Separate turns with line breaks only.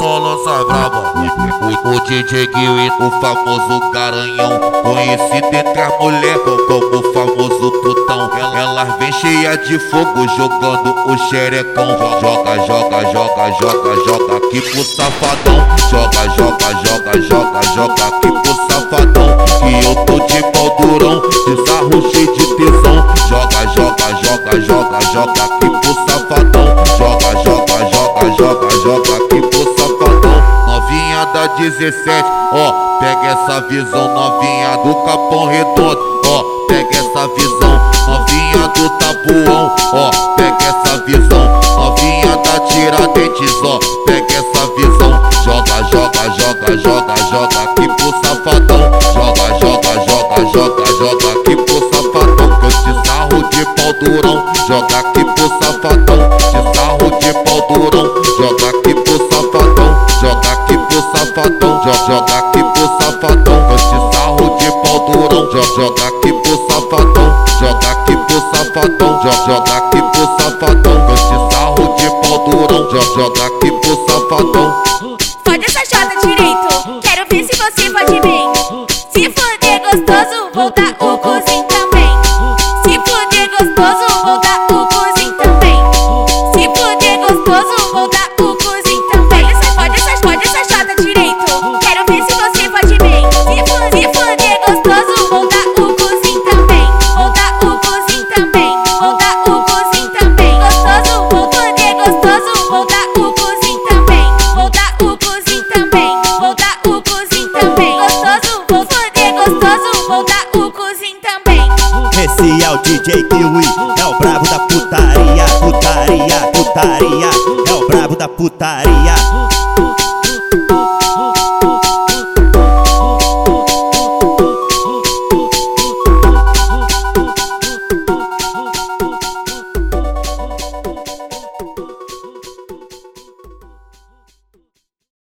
só lança braba. O DJ Gui, o famoso garanhão, conhecido entre as mulheres como o famoso putão. Elas vem cheia de fogo jogando o xerecão. Joga, joga, joga, joga, joga aqui pro safadão. Joga, joga, joga, joga, joga aqui pro safadão. Que eu tô de pau durão, de sarro cheio de tesão. Joga, joga, joga, joga, joga aqui pro safadão. Joga, joga, joga, joga, joga aqui pro safadão. Novinha da 17, ó, pega essa visão. Novinha do Capão Redondo, ó, pega essa visão. Novinha do Tabuão, ó, pega essa visão. Novinha da Tiradentes, ó, pega essa visão. Joga, joga, joga, joga, joga aqui pro safadão. Joga, joga, joga, joga, joga aqui pro safadão. Que eu te sarro de pau durão. Joga aqui pro safadão. Te sarro de pau durão. Joga aqui pro safadão. Joga aqui pro safadão. Joga aqui pro safadão. Eu te sarro de pau durão. Joga aqui pro safadão. Joga aqui pro safadão. Joga aqui pro safadão. Eu te sarro de pau durão. Joga aqui pro safadão.
Fode essa chota direito, quero ver se você pode bem. Se fuder gostoso, vou dar o cozinho também. Se fuder gostoso, vou dar o cozinho também. Se fuder gostoso, vou dar o cozinho também. Fode essa chota direito, quero ver se você pode bem. Se fuder gostoso, vou dar o cozinho também. Vou dar o cozinho também. Vou dar o cozinho também. Gostoso, vou fuder gostoso, vou dar o cozinho também. Vou dar o cozinho também. Vou dar o cozinho também. Gostoso, vou fuder gostoso, vou dar o cozinho também.
Esse é o DJ Kiwi, é o brabo da putaria, putaria, putaria. É o brabo da putaria.